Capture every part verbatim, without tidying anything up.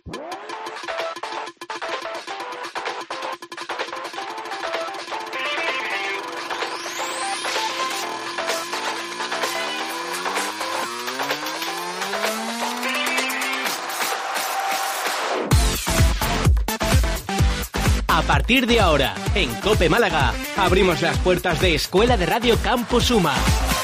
A partir de ahora, en COPE Málaga, abrimos las puertas de Escuela de Radio Campus Uma.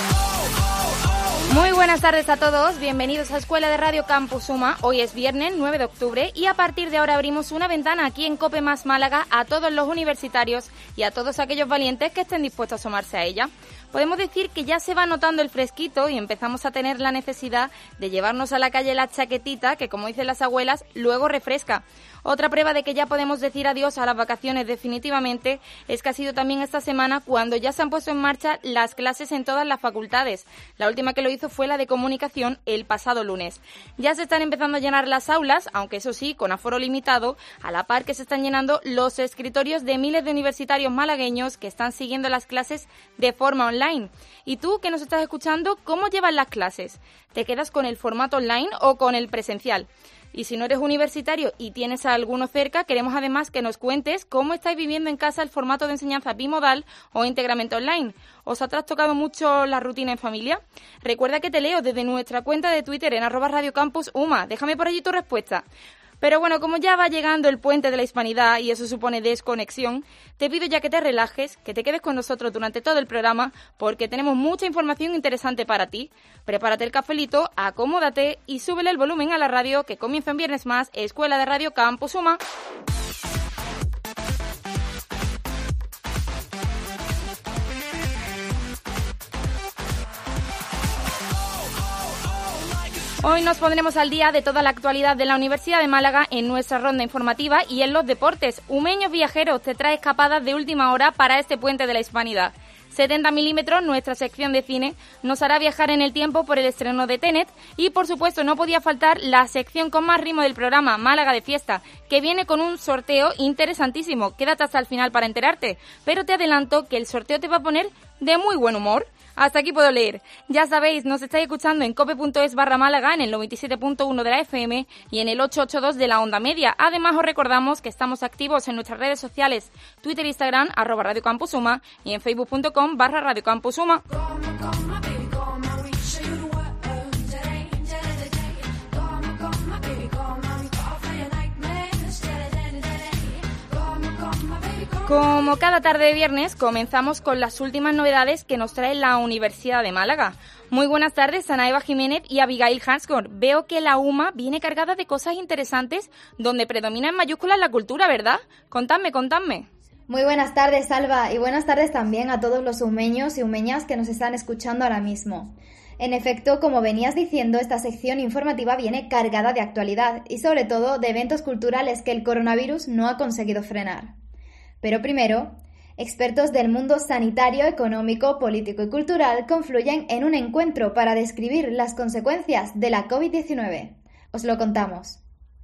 Muy buenas tardes a todos, bienvenidos a Escuela de Radio Campus Uma. Hoy es viernes nueve de octubre y a partir de ahora abrimos una ventana aquí en COPE Más Málaga a todos los universitarios y a todos aquellos valientes que estén dispuestos a asomarse a ella. Podemos decir que ya se va notando el fresquito y empezamos a tener la necesidad de llevarnos a la calle la chaquetita que, como dicen las abuelas, luego refresca. Otra prueba de que ya podemos decir adiós a las vacaciones definitivamente es que ha sido también esta semana cuando ya se han puesto en marcha las clases en todas las facultades. La última que lo hizo fue la de comunicación el pasado lunes. Ya se están empezando a llenar las aulas, aunque eso sí, con aforo limitado, a la par que se están llenando los escritorios de miles de universitarios malagueños que están siguiendo las clases de forma online. ¿Y tú, que nos estás escuchando, cómo llevas las clases? ¿Te quedas con el formato online o con el presencial? Y si no eres universitario y tienes a alguno cerca, queremos además que nos cuentes cómo estáis viviendo en casa el formato de enseñanza bimodal o íntegramente online. ¿Os ha trastocado mucho la rutina en familia? Recuerda que te leo desde nuestra cuenta de Twitter en arroba Radio Campus Uma. Déjame por allí tu respuesta. Pero bueno, como ya va llegando el puente de la hispanidad y eso supone desconexión, te pido ya que te relajes, que te quedes con nosotros durante todo el programa porque tenemos mucha información interesante para ti. Prepárate el cafelito, acomódate y súbele el volumen a la radio que comienza un viernes más Escuela de Radio Campus Uma. Hoy nos pondremos al día de toda la actualidad de la Universidad de Málaga en nuestra ronda informativa y en los deportes. Umeños Viajeros te trae escapadas de última hora para este puente de la hispanidad. setenta milímetros, nuestra sección de cine, nos hará viajar en el tiempo por el estreno de Tenet y, por supuesto, no podía faltar la sección con más ritmo del programa, Málaga de Fiesta, que viene con un sorteo interesantísimo. Quédate hasta el final para enterarte, pero te adelanto que el sorteo te va a poner de muy buen humor. Hasta aquí puedo leer. Ya sabéis, nos estáis escuchando en cope.es barra Málaga, en el noventa y siete punto uno de la F M y en el ochocientos ochenta y dos de la onda media. Además, os recordamos que estamos activos en nuestras redes sociales, Twitter e Instagram, arroba Radio Campus Uma, y en facebook.com barra Radio Campus Uma. Como cada tarde de viernes, comenzamos con las últimas novedades que nos trae la Universidad de Málaga. Muy buenas tardes, Ana Eva Jiménez y Abigail Hanscor. Veo que la U M A viene cargada de cosas interesantes donde predomina en mayúsculas la cultura, ¿verdad? Contadme, contadme. Muy buenas tardes, Alba, y buenas tardes también a todos los umeños y umeñas que nos están escuchando ahora mismo. En efecto, como venías diciendo, esta sección informativa viene cargada de actualidad y sobre todo de eventos culturales que el coronavirus no ha conseguido frenar. Pero primero, expertos del mundo sanitario, económico, político y cultural confluyen en un encuentro para describir las consecuencias de la covid diecinueve. Os lo contamos.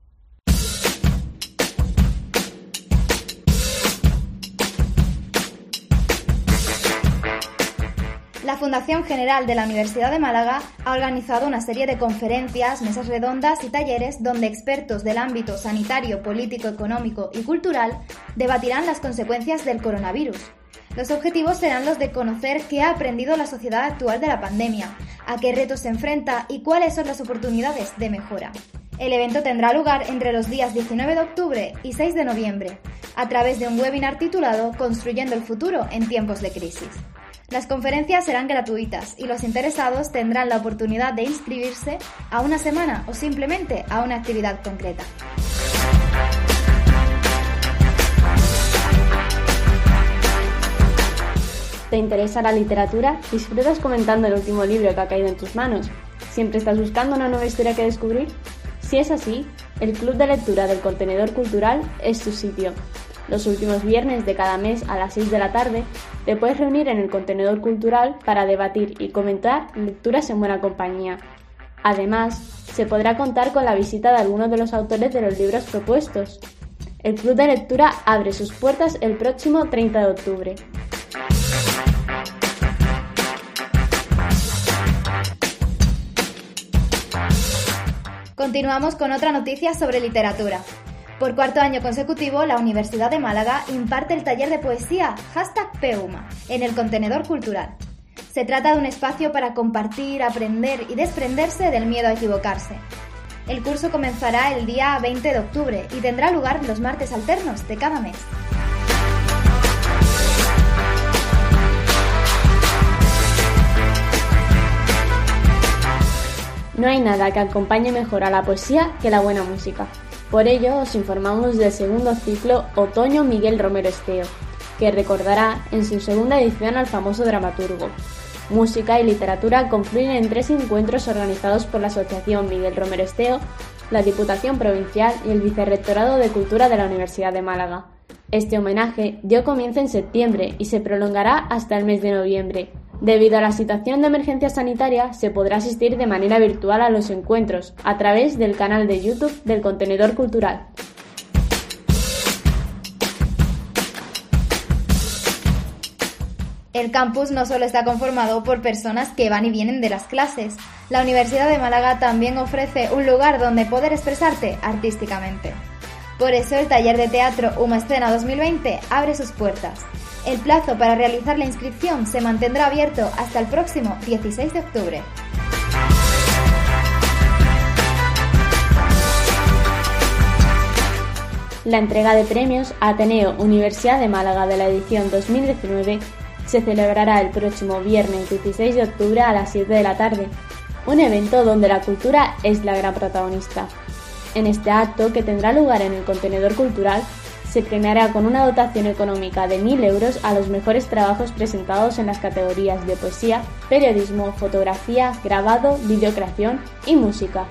La Fundación General de la Universidad de Málaga ha organizado una serie de conferencias, mesas redondas y talleres donde expertos del ámbito sanitario, político, económico y cultural debatirán las consecuencias del coronavirus. Los objetivos serán los de conocer qué ha aprendido la sociedad actual de la pandemia, a qué retos se enfrenta y cuáles son las oportunidades de mejora. El evento tendrá lugar entre los días diecinueve de octubre y seis de noviembre, a través de un webinar titulado Construyendo el futuro en tiempos de crisis. Las conferencias serán gratuitas y los interesados tendrán la oportunidad de inscribirse a una semana o simplemente a una actividad concreta. ¿Te interesa la literatura? ¿Disfrutas comentando el último libro que ha caído en tus manos? ¿Siempre estás buscando una nueva historia que descubrir? Si es así, el Club de Lectura del Contenedor Cultural es tu sitio. Los últimos viernes de cada mes a las seis de la tarde te puedes reunir en el Contenedor Cultural para debatir y comentar lecturas en buena compañía. Además, se podrá contar con la visita de algunos de los autores de los libros propuestos. El Club de Lectura abre sus puertas el próximo treinta de octubre. Continuamos con otra noticia sobre literatura. Por cuarto año consecutivo, la Universidad de Málaga imparte el taller de poesía hashtag Peuma en el contenedor cultural. Se trata de un espacio para compartir, aprender y desprenderse del miedo a equivocarse. El curso comenzará el día veinte de octubre y tendrá lugar los martes alternos de cada mes. No hay nada que acompañe mejor a la poesía que la buena música. Por ello os informamos del segundo ciclo Otoño Miguel Romero Esteo, que recordará en su segunda edición al famoso dramaturgo. Música y literatura confluyen en tres encuentros organizados por la Asociación Miguel Romero Esteo, la Diputación Provincial y el Vicerrectorado de Cultura de la Universidad de Málaga. Este homenaje dio comienzo en septiembre y se prolongará hasta el mes de noviembre. Debido a la situación de emergencia sanitaria, se podrá asistir de manera virtual a los encuentros a través del canal de YouTube del Contenedor Cultural. El campus no solo está conformado por personas que van y vienen de las clases. La Universidad de Málaga también ofrece un lugar donde poder expresarte artísticamente. Por eso el taller de teatro Uma Escena dos mil veinte abre sus puertas. El plazo para realizar la inscripción se mantendrá abierto hasta el próximo dieciséis de octubre. La entrega de premios Ateneo Universidad de Málaga de la edición dos mil diecinueve se celebrará el próximo viernes dieciséis de octubre a las siete de la tarde, un evento donde la cultura es la gran protagonista. En este acto, que tendrá lugar en el Contenedor Cultural, se premiará con una dotación económica de mil euros a los mejores trabajos presentados en las categorías de poesía, periodismo, fotografía, grabado, videocreación y música.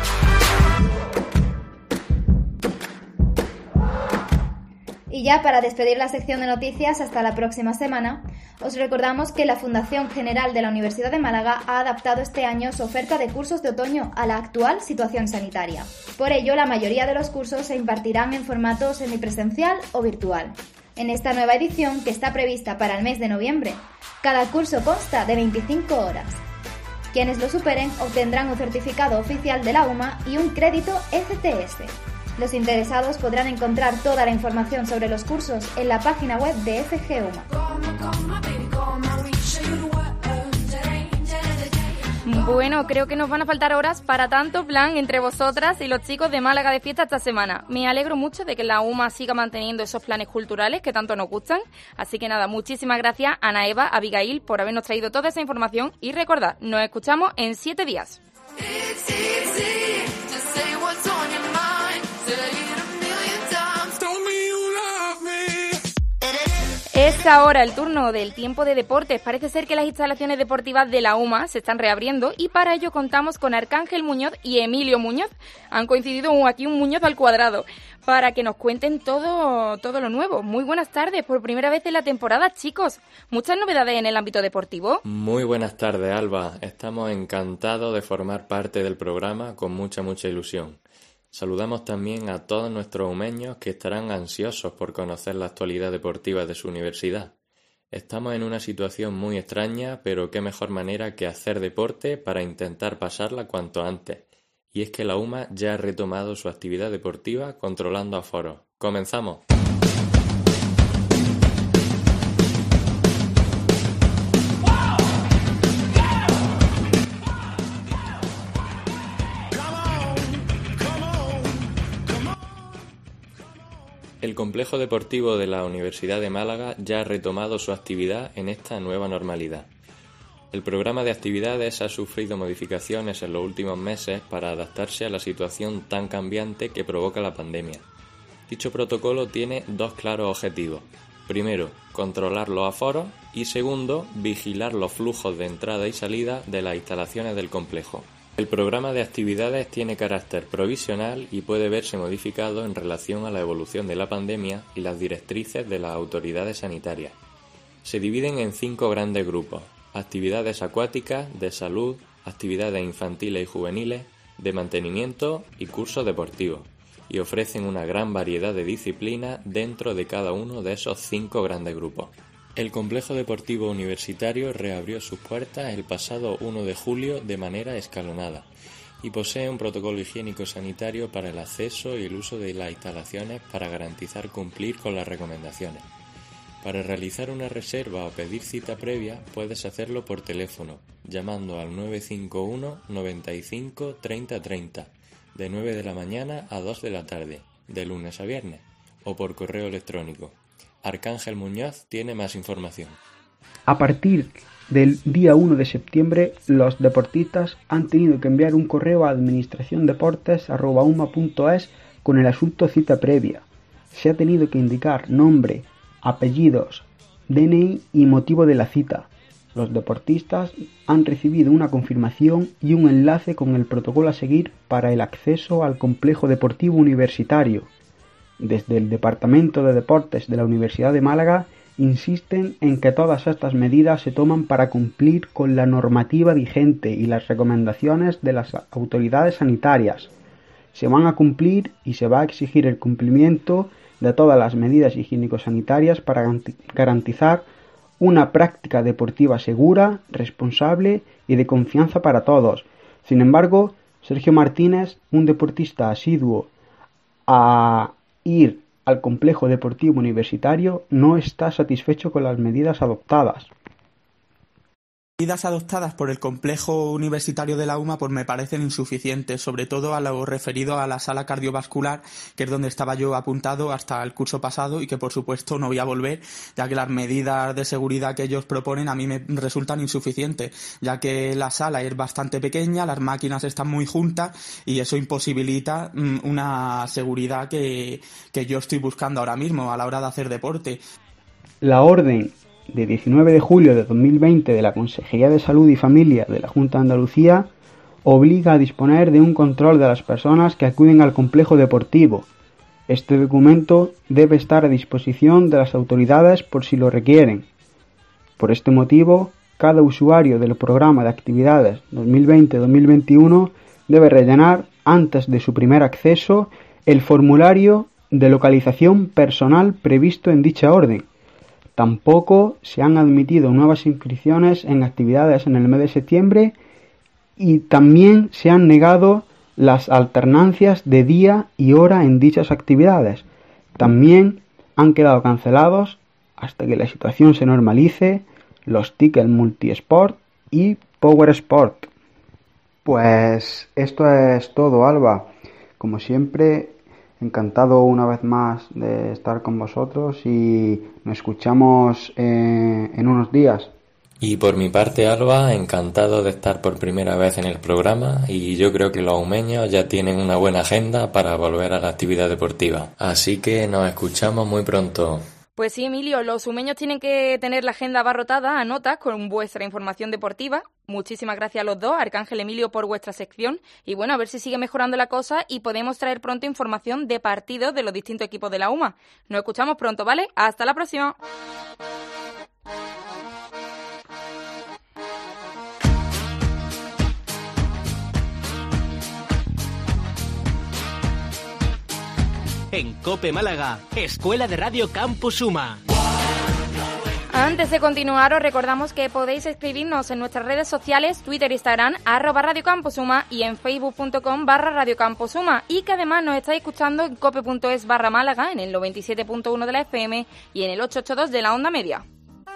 Y ya para despedir la sección de noticias hasta la próxima semana, os recordamos que la Fundación General de la Universidad de Málaga ha adaptado este año su oferta de cursos de otoño a la actual situación sanitaria. Por ello, la mayoría de los cursos se impartirán en formato semipresencial o virtual. En esta nueva edición, que está prevista para el mes de noviembre, cada curso consta de veinticinco horas. Quienes lo superen obtendrán un certificado oficial de la U M A y un crédito E C T S. Los interesados podrán encontrar toda la información sobre los cursos en la página web de F G U M A. Bueno, creo que nos van a faltar horas para tanto plan entre vosotras y los chicos de Málaga de fiesta esta semana. Me alegro mucho de que la U M A siga manteniendo esos planes culturales que tanto nos gustan. Así que nada, muchísimas gracias Ana Eva, Abigail, por habernos traído toda esa información y recordad, nos escuchamos en siete días. Es ahora el turno del tiempo de deportes. Parece ser que las instalaciones deportivas de la U M A se están reabriendo y para ello contamos con Arcángel Muñoz y Emilio Muñoz. Han coincidido aquí un Muñoz al cuadrado para que nos cuenten todo, todo lo nuevo. Muy buenas tardes, por primera vez en la temporada, chicos. ¿Muchas novedades en el ámbito deportivo? Muy buenas tardes, Alba. Estamos encantados de formar parte del programa con mucha, mucha ilusión. Saludamos también a todos nuestros umeños que estarán ansiosos por conocer la actualidad deportiva de su universidad. Estamos en una situación muy extraña, pero qué mejor manera que hacer deporte para intentar pasarla cuanto antes. Y es que la U M A ya ha retomado su actividad deportiva controlando aforos. ¡Comenzamos! El complejo deportivo de la Universidad de Málaga ya ha retomado su actividad en esta nueva normalidad. El programa de actividades ha sufrido modificaciones en los últimos meses para adaptarse a la situación tan cambiante que provoca la pandemia. Dicho protocolo tiene dos claros objetivos. Primero, controlar los aforos y segundo, vigilar los flujos de entrada y salida de las instalaciones del complejo. El programa de actividades tiene carácter provisional y puede verse modificado en relación a la evolución de la pandemia y las directrices de las autoridades sanitarias. Se dividen en cinco grandes grupos: actividades acuáticas, de salud, actividades infantiles y juveniles, de mantenimiento y cursos deportivos, y ofrecen una gran variedad de disciplinas dentro de cada uno de esos cinco grandes grupos. El complejo deportivo universitario reabrió sus puertas el pasado uno de julio de manera escalonada, y posee un protocolo higiénico-sanitario para el acceso y el uso de las instalaciones para garantizar cumplir con las recomendaciones. Para realizar una reserva o pedir cita previa puedes hacerlo por teléfono, llamando al nueve cinco uno noventa y cinco treinta treinta, de nueve de la mañana a dos de la tarde, de lunes a viernes, o por correo electrónico. Arcángel Muñoz tiene más información. A partir del día uno de septiembre, los deportistas han tenido que enviar un correo a administración deportes arroba uma punto es con el asunto cita previa. Se ha tenido que indicar nombre, apellidos, D N I y motivo de la cita. Los deportistas han recibido una confirmación y un enlace con el protocolo a seguir para el acceso al complejo deportivo universitario. Desde el Departamento de Deportes de la Universidad de Málaga insisten en que todas estas medidas se toman para cumplir con la normativa vigente y las recomendaciones de las autoridades sanitarias. Se van a cumplir y se va a exigir el cumplimiento de todas las medidas higiénico-sanitarias para garantizar una práctica deportiva segura, responsable y de confianza para todos. Sin embargo, Sergio Martínez, un deportista asiduo a ir al complejo deportivo universitario, no está satisfecho con las medidas adoptadas. Medidas adoptadas por el complejo universitario de la UMA pues me parecen insuficientes, sobre todo a lo referido a la sala cardiovascular, que es donde estaba yo apuntado hasta el curso pasado y que por supuesto no voy a volver, ya que las medidas de seguridad que ellos proponen a mí me resultan insuficientes, ya que la sala es bastante pequeña, las máquinas están muy juntas y eso imposibilita mmm, una seguridad que, que yo estoy buscando ahora mismo a la hora de hacer deporte. La orden de diecinueve de julio de dos mil veinte de la Consejería de Salud y Familia de la Junta de Andalucía obliga a disponer de un control de las personas que acuden al complejo deportivo. Este documento debe estar a disposición de las autoridades por si lo requieren. Por este motivo, cada usuario del programa de actividades dos mil veinte dos mil veintiuno debe rellenar, antes de su primer acceso, el formulario de localización personal previsto en dicha orden. Tampoco se han admitido nuevas inscripciones en actividades en el mes de septiembre y también se han negado las alternancias de día y hora en dichas actividades. También han quedado cancelados, hasta que la situación se normalice, los tickets multisport y Power Sport. Pues esto es todo, Alba. Como siempre, encantado una vez más de estar con vosotros y nos escuchamos eh, en unos días. Y por mi parte, Alba, encantado de estar por primera vez en el programa y yo creo que los umeños ya tienen una buena agenda para volver a la actividad deportiva. Así que nos escuchamos muy pronto. Pues sí, Emilio, los sumeños tienen que tener la agenda abarrotada a notas con vuestra información deportiva. Muchísimas gracias a los dos, Arcángel, Emilio, por vuestra sección. Y bueno, a ver si sigue mejorando la cosa y podemos traer pronto información de partidos de los distintos equipos de la UMA. Nos escuchamos pronto, ¿vale? ¡Hasta la próxima! En COPE Málaga, Escuela de Radio Campus UMA. Antes de continuar, os recordamos que podéis escribirnos en nuestras redes sociales, Twitter, Instagram, arroba Radio Campus UMA y en facebook.com barra Radio Campus UMA, y que además nos estáis escuchando en cope.es barra Málaga, en el noventa y siete punto uno de la F M y en el ochocientos ochenta y dos de la onda media.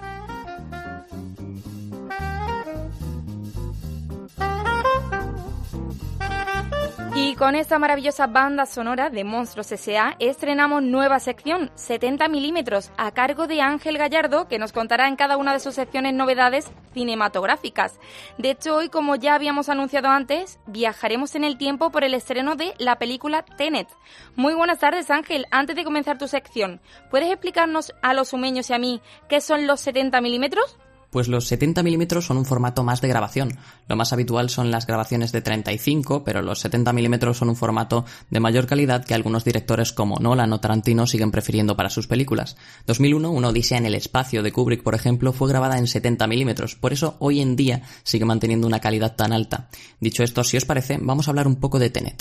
Y con esta maravillosa banda sonora de Monstruos S A estrenamos nueva sección, setenta milímetros, a cargo de Ángel Gallardo, que nos contará en cada una de sus secciones novedades cinematográficas. De hecho, hoy, como ya habíamos anunciado antes, viajaremos en el tiempo por el estreno de la película Tenet. Muy buenas tardes, Ángel. Antes de comenzar tu sección, ¿puedes explicarnos a los sumeños y a mí qué son los setenta milímetros? Pues los setenta milímetros son un formato más de grabación. Lo más habitual son las grabaciones de treinta y cinco, pero los setenta milímetros son un formato de mayor calidad que algunos directores como Nolan o Tarantino siguen prefiriendo para sus películas. dos mil uno, Una odisea en el espacio de Kubrick, por ejemplo, fue grabada en setenta milímetros, por eso hoy en día sigue manteniendo una calidad tan alta. Dicho esto, si os parece, vamos a hablar un poco de Tenet.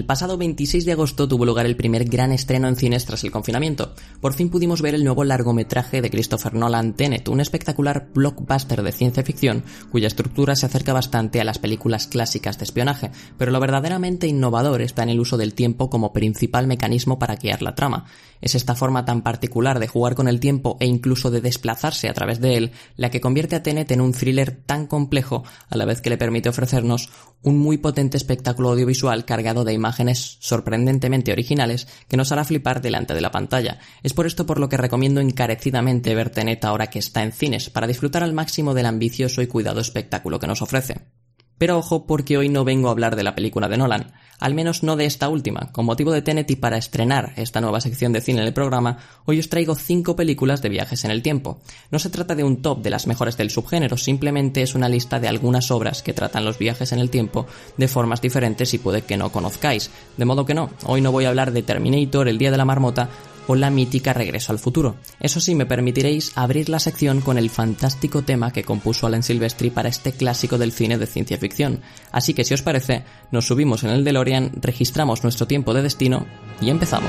El pasado veintiséis de agosto tuvo lugar el primer gran estreno en cines tras el confinamiento. Por fin pudimos ver el nuevo largometraje de Christopher Nolan, Tenet, un espectacular blockbuster de ciencia ficción cuya estructura se acerca bastante a las películas clásicas de espionaje, pero lo verdaderamente innovador está en el uso del tiempo como principal mecanismo para guiar la trama. Es esta forma tan particular de jugar con el tiempo e incluso de desplazarse a través de él la que convierte a Tenet en un thriller tan complejo, a la vez que le permite ofrecernos un muy potente espectáculo audiovisual cargado de imágenes sorprendentemente originales que nos hará flipar delante de la pantalla. Es por esto por lo que recomiendo encarecidamente ver Tenet ahora que está en cines, para disfrutar al máximo del ambicioso y cuidado espectáculo que nos ofrece. Pero ojo, porque hoy no vengo a hablar de la película de Nolan, al menos no de esta última. Con motivo de Tenet y para estrenar esta nueva sección de cine en el programa, hoy os traigo cinco películas de viajes en el tiempo. No se trata de un top de las mejores del subgénero, simplemente es una lista de algunas obras que tratan los viajes en el tiempo de formas diferentes y puede que no conozcáis. De modo que no, hoy no voy a hablar de Terminator, El Día de la Marmota o la mítica Regreso al Futuro. Eso sí, me permitiréis abrir la sección con el fantástico tema que compuso Alan Silvestri para este clásico del cine de ciencia ficción. Así que si os parece, nos subimos en el DeLorean, registramos nuestro tiempo de destino y empezamos.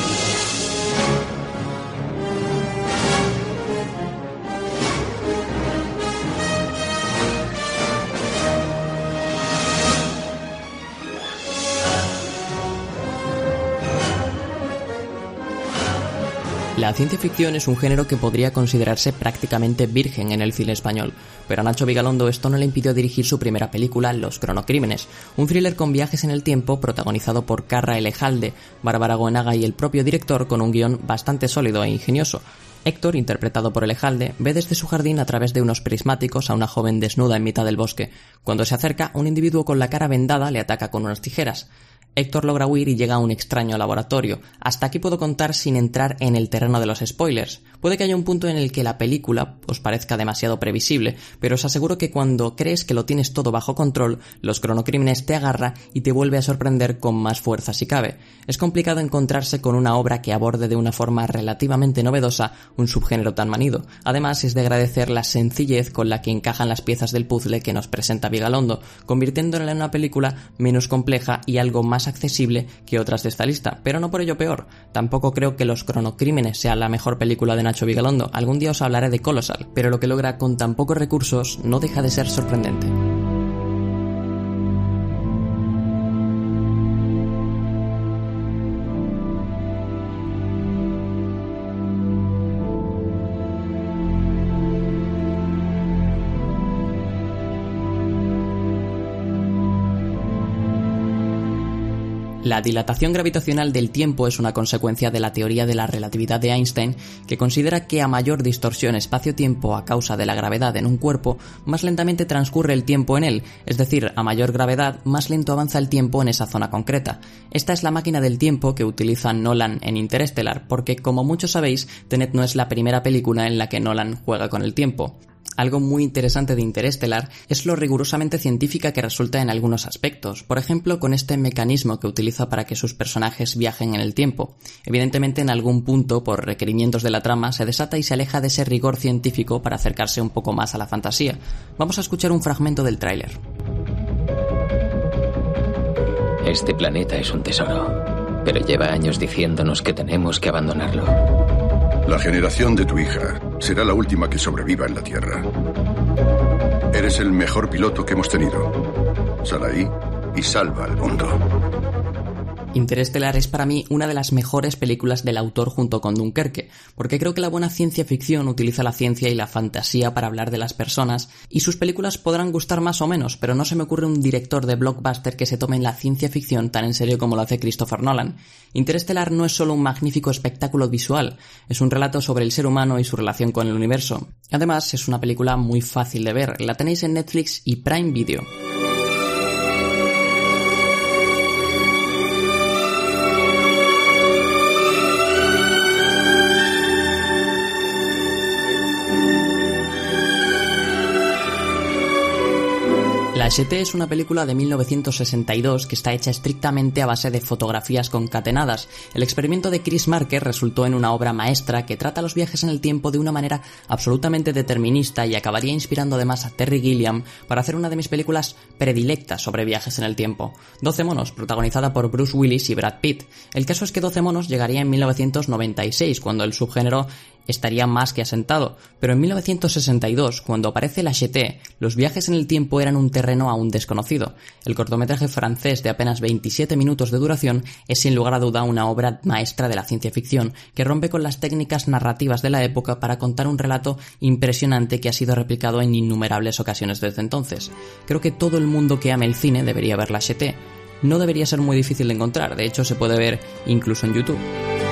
La ciencia ficción es un género que podría considerarse prácticamente virgen en el cine español, pero a Nacho Vigalondo esto no le impidió dirigir su primera película, Los cronocrímenes, un thriller con viajes en el tiempo protagonizado por Carra Elejalde, Bárbara Goenaga y el propio director, con un guión bastante sólido e ingenioso. Héctor, interpretado por Elejalde, ve desde su jardín a través de unos prismáticos a una joven desnuda en mitad del bosque. Cuando se acerca, un individuo con la cara vendada le ataca con unas tijeras. Héctor logra huir y llega a un extraño laboratorio. Hasta aquí puedo contar sin entrar en el terreno de los spoilers. Puede que haya un punto en el que la película os parezca demasiado previsible, pero os aseguro que cuando crees que lo tienes todo bajo control, Los cronocrímenes te agarra y te vuelve a sorprender con más fuerza si cabe. Es complicado encontrarse con una obra que aborde de una forma relativamente novedosa un subgénero tan manido. Además, es de agradecer la sencillez con la que encajan las piezas del puzzle que nos presenta Vigalondo, convirtiéndola en una película menos compleja y algo más accesible que otras de esta lista, pero no por ello peor. Tampoco creo que Los cronocrímenes sea la mejor película de Nacho Vigalondo. Algún día os hablaré de Colossal, pero lo que logra con tan pocos recursos no deja de ser sorprendente. La dilatación gravitacional del tiempo es una consecuencia de la teoría de la relatividad de Einstein, que considera que a mayor distorsión espacio-tiempo a causa de la gravedad en un cuerpo, más lentamente transcurre el tiempo en él, es decir, a mayor gravedad, más lento avanza el tiempo en esa zona concreta. Esta es la máquina del tiempo que utiliza Nolan en Interstellar, porque como muchos sabéis, Tenet no es la primera película en la que Nolan juega con el tiempo. Algo muy interesante de Interstellar es lo rigurosamente científica que resulta en algunos aspectos, por ejemplo con este mecanismo que utiliza para que sus personajes viajen en el tiempo. Evidentemente en algún punto, por requerimientos de la trama, se desata y se aleja de ese rigor científico para acercarse un poco más a la fantasía. Vamos a escuchar un fragmento del tráiler. Este planeta es un tesoro, pero lleva años diciéndonos que tenemos que abandonarlo. La generación de tu hija será la última que sobreviva en la Tierra. Eres el mejor piloto que hemos tenido. Sal ahí y salva al mundo. Interstellar es para mí una de las mejores películas del autor junto con Dunkerque, porque creo que la buena ciencia ficción utiliza la ciencia y la fantasía para hablar de las personas, y sus películas podrán gustar más o menos, pero no se me ocurre un director de blockbuster que se tome la ciencia ficción tan en serio como lo hace Christopher Nolan. Interstellar no es solo un magnífico espectáculo visual, es un relato sobre el ser humano y su relación con el universo. Además, es una película muy fácil de ver, la tenéis en Netflix y Prime Video. La H T es una película de mil novecientos sesenta y dos que está hecha estrictamente a base de fotografías concatenadas. El experimento de Chris Marker resultó en una obra maestra que trata los viajes en el tiempo de una manera absolutamente determinista y acabaría inspirando además a Terry Gilliam para hacer una de mis películas predilectas sobre viajes en el tiempo. doce monos, protagonizada por Bruce Willis y Brad Pitt. El caso es que doce monos llegaría en mil novecientos noventa y seis, cuando el subgénero estaría más que asentado, pero en mil novecientos sesenta y dos, cuando aparece el H T, los viajes en el tiempo eran un terreno aún desconocido. El cortometraje francés de apenas veintisiete minutos de duración es sin lugar a duda una obra maestra de la ciencia ficción, que rompe con las técnicas narrativas de la época para contar un relato impresionante que ha sido replicado en innumerables ocasiones desde entonces. Creo que todo el mundo que ame el cine debería ver la H T. No debería ser muy difícil de encontrar, de hecho se puede ver incluso en YouTube.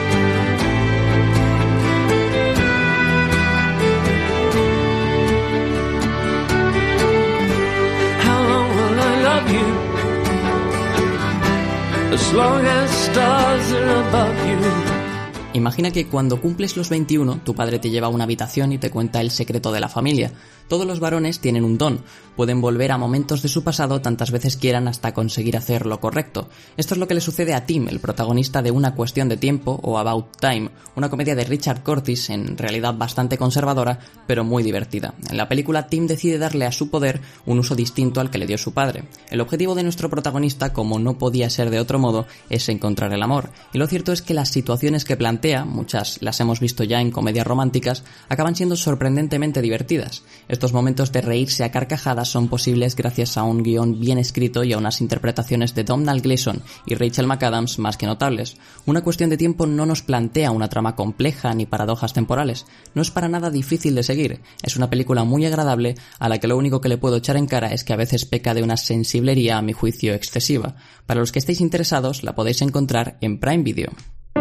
As long as stars are above you. Imagina que cuando cumples los veintiuno, tu padre te lleva a una habitación y te cuenta el secreto de la familia. Todos los varones tienen un don, pueden volver a momentos de su pasado tantas veces quieran hasta conseguir hacer lo correcto. Esto es lo que le sucede a Tim, el protagonista de Una cuestión de tiempo o About Time, una comedia de Richard Curtis, en realidad bastante conservadora, pero muy divertida. En la película, Tim decide darle a su poder un uso distinto al que le dio su padre. El objetivo de nuestro protagonista, como no podía ser de otro modo, es encontrar el amor. Y lo cierto es que las situaciones que plantea, muchas las hemos visto ya en comedias románticas, acaban siendo sorprendentemente divertidas. Estos momentos de reírse a carcajadas son posibles gracias a un guión bien escrito y a unas interpretaciones de Domhnall Gleeson y Rachel McAdams más que notables. Una cuestión de tiempo no nos plantea una trama compleja ni paradojas temporales. No es para nada difícil de seguir. Es una película muy agradable a la que lo único que le puedo echar en cara es que a veces peca de una sensiblería a mi juicio excesiva. Para los que estéis interesados, la podéis encontrar en Prime Video.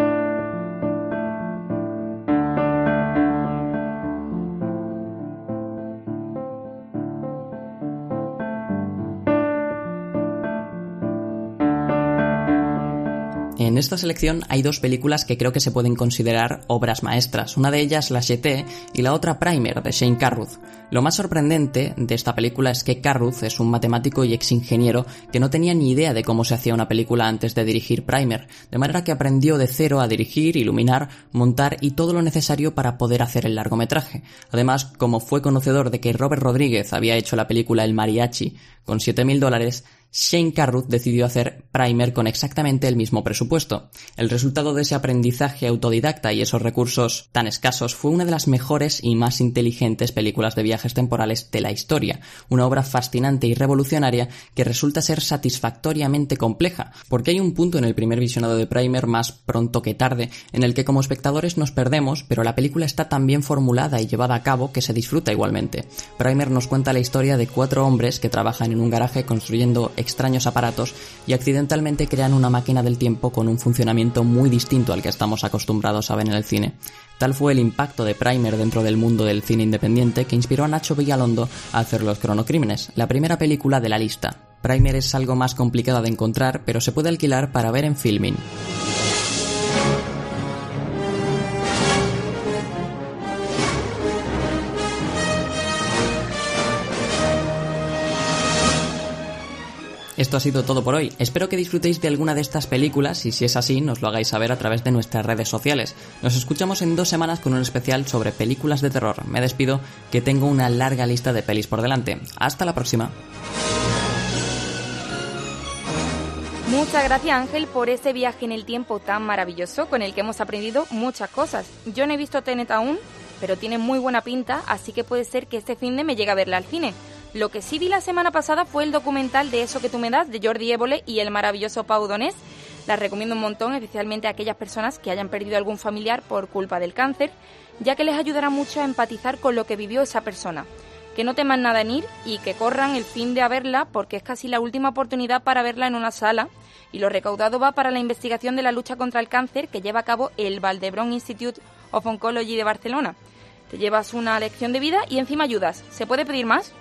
En esta selección hay dos películas que creo que se pueden considerar obras maestras, una de ellas la H T y la otra Primer de Shane Carruth. Lo más sorprendente de esta película es que Carruth es un matemático y ex ingeniero que no tenía ni idea de cómo se hacía una película antes de dirigir Primer, de manera que aprendió de cero a dirigir, iluminar, montar y todo lo necesario para poder hacer el largometraje. Además, como fue conocedor de que Robert Rodríguez había hecho la película El Mariachi con siete mil dólares, Shane Carruth decidió hacer Primer con exactamente el mismo presupuesto. El resultado de ese aprendizaje autodidacta y esos recursos tan escasos fue una de las mejores y más inteligentes películas de viajes temporales de la historia, una obra fascinante y revolucionaria que resulta ser satisfactoriamente compleja, porque hay un punto en el primer visionado de Primer, más pronto que tarde, en el que como espectadores nos perdemos, pero la película está tan bien formulada y llevada a cabo que se disfruta igualmente. Primer nos cuenta la historia de cuatro hombres que trabajan en un garaje construyendo extraños aparatos y accidentalmente crean una máquina del tiempo con un funcionamiento muy distinto al que estamos acostumbrados a ver en el cine. Tal fue el impacto de Primer dentro del mundo del cine independiente que inspiró a Nacho Vigalondo a hacer Los Cronocrímenes, la primera película de la lista. Primer es algo más complicada de encontrar, pero se puede alquilar para ver en Filmin. Esto ha sido todo por hoy. Espero que disfrutéis de alguna de estas películas y si es así, nos lo hagáis saber a través de nuestras redes sociales. Nos escuchamos en dos semanas con un especial sobre películas de terror. Me despido, que tengo una larga lista de pelis por delante. Hasta la próxima. Muchas gracias, Ángel, por ese viaje en el tiempo tan maravilloso con el que hemos aprendido muchas cosas. Yo no he visto Tenet aún, pero tiene muy buena pinta, así que puede ser que este finde me llegue a verla al cine. Lo que sí vi la semana pasada fue el documental de Eso que tú me das, de Jordi Évole y el maravilloso Pau Donés. La recomiendo un montón, especialmente a aquellas personas que hayan perdido algún familiar por culpa del cáncer, ya que les ayudará mucho a empatizar con lo que vivió esa persona. Que no teman nada en ir y que corran el finde a verla, porque es casi la última oportunidad para verla en una sala, y lo recaudado va para la investigación de la lucha contra el cáncer que lleva a cabo el Vall-d'Hebron Institute of Oncology de Barcelona. Te llevas una lección de vida y encima ayudas. ¿Se puede pedir más?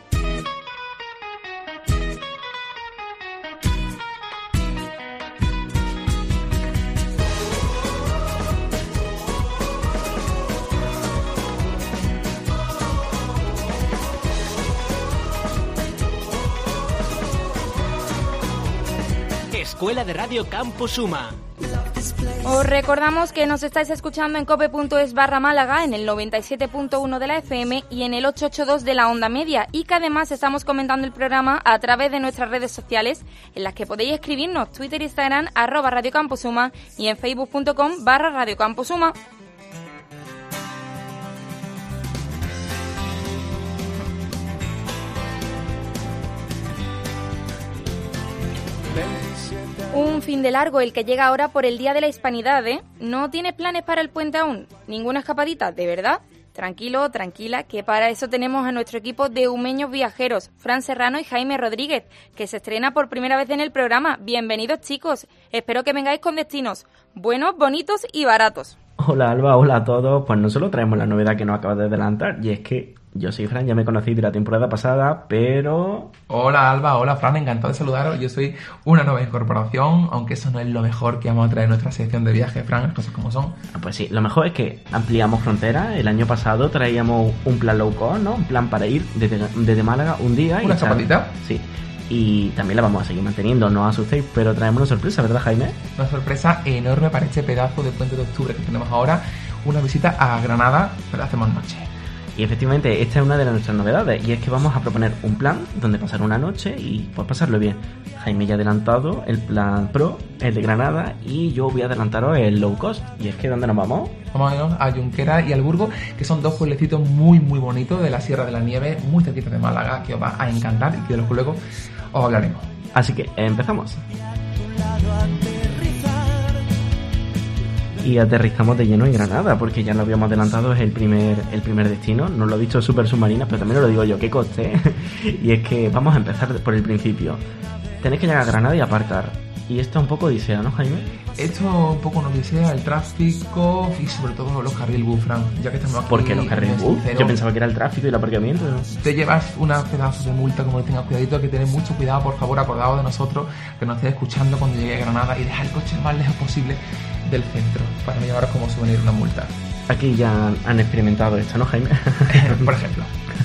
Escuela de Radio Campus Suma. Os recordamos que nos estáis escuchando en cope.es barra Málaga, en el noventa y siete punto uno de la F M y en el ochocientos ochenta y dos de la onda media, y que además estamos comentando el programa a través de nuestras redes sociales, en las que podéis escribirnos: Twitter, Instagram, arroba Radio Campus Suma, y en facebook punto com barra Radio Campus Suma. Un fin de largo el que llega ahora por el Día de la Hispanidad, ¿eh? ¿No tienes planes para el puente aún? ¿Ninguna escapadita? ¿De verdad? Tranquilo, tranquila, que para eso tenemos a nuestro equipo de humeños viajeros, Fran Serrano y Jaime Rodríguez, que se estrena por primera vez en el programa. Bienvenidos, chicos. Espero que vengáis con destinos buenos, bonitos y baratos. Hola, Alba, hola a todos. Pues no solo traemos la novedad que nos acabas de adelantar, y es que yo soy Fran, ya me conocí de la temporada pasada, pero... Hola Alba, hola Fran, encantado de saludaros. Yo soy una nueva incorporación, aunque eso no es lo mejor que vamos a traer en nuestra sección de viaje, Fran, las cosas como son. Pues sí, lo mejor es que ampliamos fronteras. El año pasado traíamos un plan low cost, ¿no? Un plan para ir desde, desde Málaga un día. ¿Una escapadita? Sí. Y también la vamos a seguir manteniendo, no os asustéis, pero traemos una sorpresa, ¿verdad, Jaime? Una sorpresa enorme para este pedazo de puente de octubre que tenemos ahora, una visita a Granada, pero hacemos noche. Y efectivamente, esta es una de nuestras novedades, y es que vamos a proponer un plan donde pasar una noche y pues pasarlo bien. Jaime ya ha adelantado el plan Pro, el de Granada, y yo voy a adelantaros el low cost. Y es que, ¿dónde nos vamos? Vamos a irnos a Junquera y al Burgo, que son dos pueblecitos muy muy bonitos de la Sierra de la Nieve, muy cerquita de Málaga, que os va a encantar y que de los que luego os hablaremos. Así que empezamos. Y aterrizamos de lleno en Granada, porque ya lo habíamos adelantado, es el primer el primer destino. No lo he dicho Super Submarina, pero también lo digo yo, qué coste. Y es que vamos a empezar por el principio. Tenéis que llegar a Granada y aparcar. Y esto es un poco odisea, ¿no, Jaime? Esto un poco nos odisea, el tráfico y sobre todo los carril bus, Fran, ya que estamos aquí. ¿Por qué los carril bus? Yo pensaba que era el tráfico y el aparcamiento, ¿no? Te llevas una pedazo de multa, como le tengas cuidadito, hay que tener mucho cuidado, por favor, acordaos de nosotros, que nos estéis escuchando cuando llegue a Granada, y dejar el coche lo más lejos posible del centro, para no llevaros como souvenir una multa. Aquí ya han experimentado esto, ¿no, Jaime? Por ejemplo.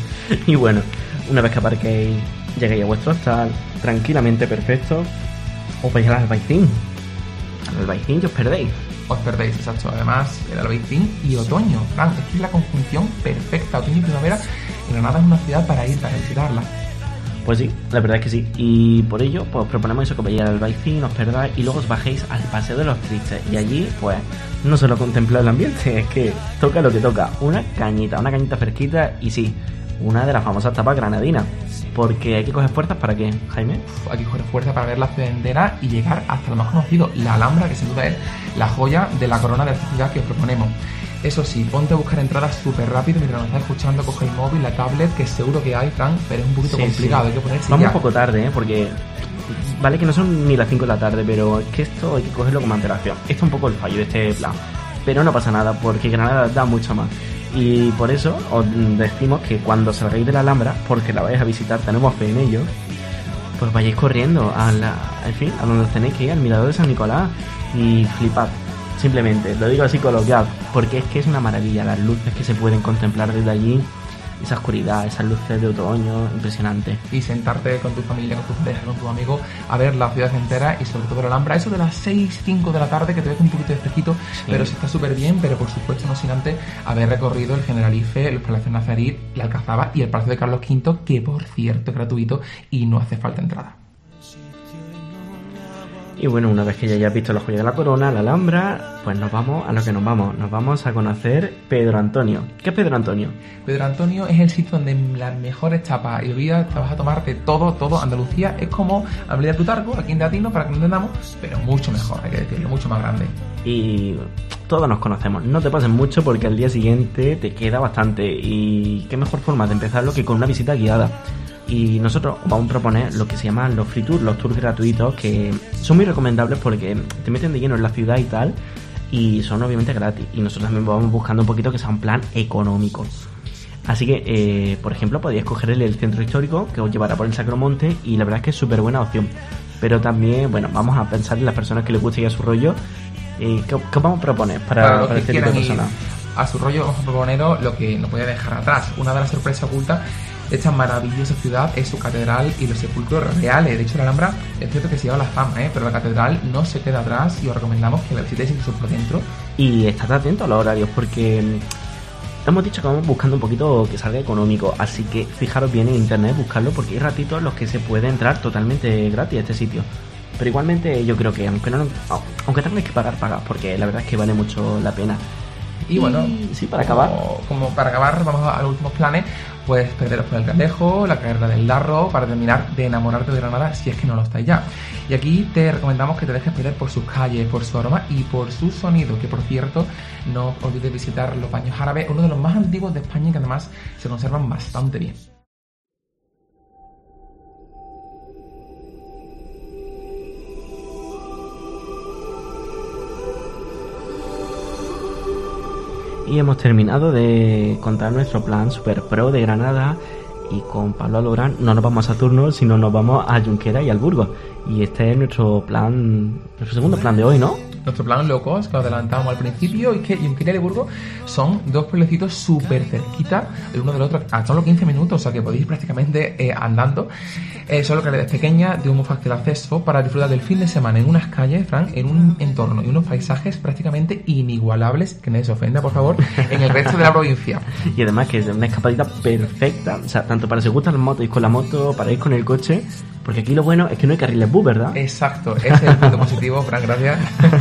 Y bueno, una vez que aparquéis, lleguéis a vuestro hostal, tranquilamente, perfecto, os vais al Albaicín. Al Albaicín que os perdéis. Os perdéis, exacto. Además, el Albaicín y otoño, Fran, es que es la conjunción perfecta. Otoño y primavera, y Granada es una ciudad para ir, para visitarla. Pues sí, la verdad es que sí. Y por ello, pues proponemos eso, que vayáis al Albaicín, os perdáis y luego os bajéis al Paseo de los Tristes. Y allí, pues, no solo contemplar el ambiente, es que toca lo que toca. Una cañita, una cañita fresquita y sí, una de las famosas tapas granadinas. Porque hay que coger fuerzas para qué, Jaime. Uf, hay que coger fuerza para ver la ciudad entera y llegar hasta lo más conocido, la Alhambra, que sin duda es la joya de la corona de esta ciudad que os proponemos. Eso sí, ponte a buscar entradas súper rápido mientras nos estás escuchando, coge el móvil, la tablet, que seguro que hay, Fran, pero es un poquito sí, complicado, sí. Hay que ponerse Vamos ya. un poco tarde, ¿eh? Porque vale que no son ni las cinco de la tarde, pero es que esto hay que cogerlo con antelación. Esto es un poco el fallo de este plan, pero no pasa nada, porque Granada da mucho más. Y por eso os decimos que cuando salgáis de la Alhambra, porque la vais a visitar, tenemos fe en ello, pues vayáis corriendo a la, en fin, a donde tenéis que ir, al Mirador de San Nicolás, y flipad. Simplemente, lo digo así coloquial, porque es que es una maravilla las luces que se pueden contemplar desde allí, esa oscuridad, esas luces de otoño, impresionante. Y sentarte con tu familia, con tu pareja, con tu amigo, a ver la ciudad entera y sobre todo la Alhambra. Eso de las seis, cinco de la tarde, que te ves un poquito de fresquito, sí. Pero sí está súper bien, pero por supuesto no sin antes haber recorrido el Generalife, los Palacios Nazarí, la Alcazaba y el Palacio de Carlos quinto, que por cierto es gratuito y no hace falta entrada. Y bueno, una vez que ya hayas visto la joya de la corona, la Alhambra, pues nos vamos a lo que nos vamos. Nos vamos a conocer Pedro Antonio. ¿Qué es Pedro Antonio? Pedro Antonio es el sitio donde las mejores tapas y bebidas te vas a tomar de todo, todo. Andalucía es como Almería de Plutarco, aquí en Teatino, para que nos entendamos, pero mucho mejor, hay que decirlo, mucho más grande. Y todos nos conocemos. No te pases mucho porque al día siguiente te queda bastante. Y qué mejor forma de empezarlo que con una visita guiada. Y nosotros vamos a proponer lo que se llaman los free tours, los tours gratuitos, que son muy recomendables porque te meten de lleno en la ciudad y tal, y son obviamente gratis. Y nosotros también vamos buscando un poquito que sea un plan económico. Así que, eh, por ejemplo, podéis coger el, el centro histórico, que os llevará por el Sacromonte, y la verdad es que es súper buena opción. Pero también, bueno, vamos a pensar en las personas que les guste ya su rollo. Eh, ¿qué, ¿Qué vamos a proponer para, para, para este tipo de personas? A su rollo vamos a proponeros lo que nos puede dejar atrás. Una de las sorpresas ocultas de esta maravillosa ciudad es su catedral y los sepulcros reales. De hecho, la Alhambra es cierto que se lleva la fama, ¿eh? Pero la catedral no se queda atrás y os recomendamos que la visitéis incluso por dentro. Y estad atentos a los horarios porque hemos dicho que vamos buscando un poquito que salga económico, así que fijaros bien en internet, buscarlo porque hay ratitos en los que se puede entrar totalmente gratis a este sitio. Pero igualmente yo creo que aunque no aunque tengáis que pagar, pagad, porque la verdad es que vale mucho la pena. Y bueno, sí, para acabar, como, como para acabar, vamos a los últimos planes. Pues perderos por el Calejo, la carrera del Darro, para terminar de enamorarte de Granada si es que no lo estáis ya. Y aquí te recomendamos que te dejes perder por sus calles, por su aroma y por su sonido, que por cierto, no olvides visitar los baños árabes, uno de los más antiguos de España y que además se conservan bastante bien. Y hemos terminado de contar nuestro plan super pro de Granada y con Pablo Alborán no nos vamos a Saturno, sino nos vamos a Junquera y al Burgos. Y este es nuestro plan, nuestro segundo plan de hoy, ¿no? Nuestro plan locos, que lo adelantamos al principio, y que Junquera y Burgos son dos pueblecitos súper cerquita el uno del otro, a solo quince minutos, o sea que podéis prácticamente eh, andando. Eh, son localidades pequeñas, de un muy fácil acceso, para disfrutar del fin de semana en unas calles, Fran, en un entorno y unos paisajes prácticamente inigualables, que nadie se ofenda, por favor, en el resto de la provincia. Y además que es una escapadita perfecta, o sea, tanto para si os gustan las motos, ir con la moto, para ir con el coche, porque aquí lo bueno es que no hay carriles bus, ¿verdad? Exacto, ese es el punto positivo, Fran, gracias.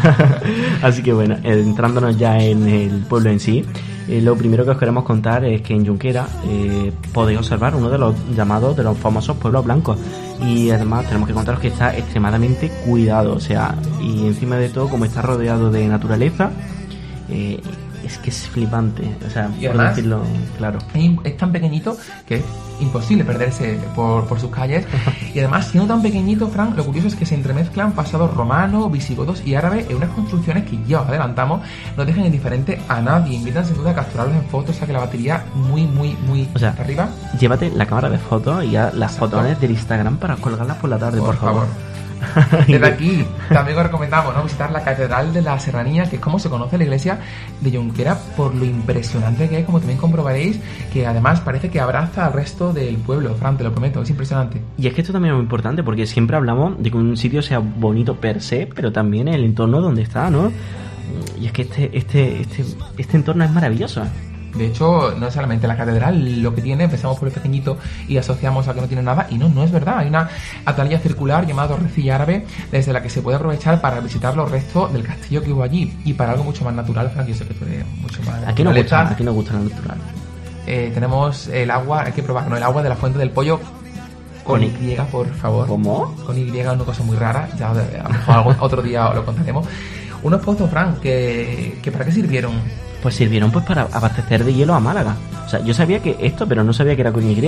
Así que bueno, entrándonos ya en el pueblo en sí, eh, lo primero que os queremos contar es que en Junquera eh, podéis observar uno de los llamados, de los famosos pueblos blancos, y además tenemos que contaros que está extremadamente cuidado, o sea, y encima de todo, como está rodeado de naturaleza, eh, es que es flipante, o sea, y por además, decirlo claro. Es tan pequeñito que es imposible perderse por, por sus calles. Y además, siendo tan pequeñito, Fran, lo curioso es que se entremezclan pasados romanos, visigodos y árabes en unas construcciones que ya os adelantamos no dejan indiferente a nadie. Invitan sin duda a capturarlos en fotos, a que la batería muy, muy, muy o sea, hasta arriba. Llévate la cámara de fotos y ya las Exacto. fotones del Instagram para colgarlas por la tarde, por, por favor. favor. Desde aquí también os recomendamos, ¿no?, visitar la Catedral de la Serranía, que es como se conoce la iglesia de Junquera, por lo impresionante que es, como también comprobaréis, que además parece que abraza al resto del pueblo. Fran, te lo prometo, es impresionante. Y es que esto también es muy importante, porque siempre hablamos de que un sitio sea bonito per se, pero también el entorno donde está, ¿no? Y es que este, este, este, este entorno es maravilloso. De hecho, no es solamente la catedral lo que tiene, empezamos por el pequeñito y asociamos a que no tiene nada, y no, no es verdad. Hay una atalaya circular llamada Torrecilla Árabe, desde la que se puede aprovechar para visitar los restos del castillo que hubo allí, y para algo mucho más natural, Frank, yo sé que tú eres mucho más... Aquí nos gusta, aquí nos gusta lo natural. Eh, tenemos el agua, hay que probar, ¿no? El agua de la Fuente del Pollo con, con Y, por favor. ¿Cómo? Con Y, una cosa muy rara, ya a lo mejor algo, otro día os lo contaremos. Unos pozos, Frank, que, que ¿para qué sirvieron? Pues sirvieron pues para abastecer de hielo a Málaga. O sea, yo sabía que esto, pero no sabía que era con Y.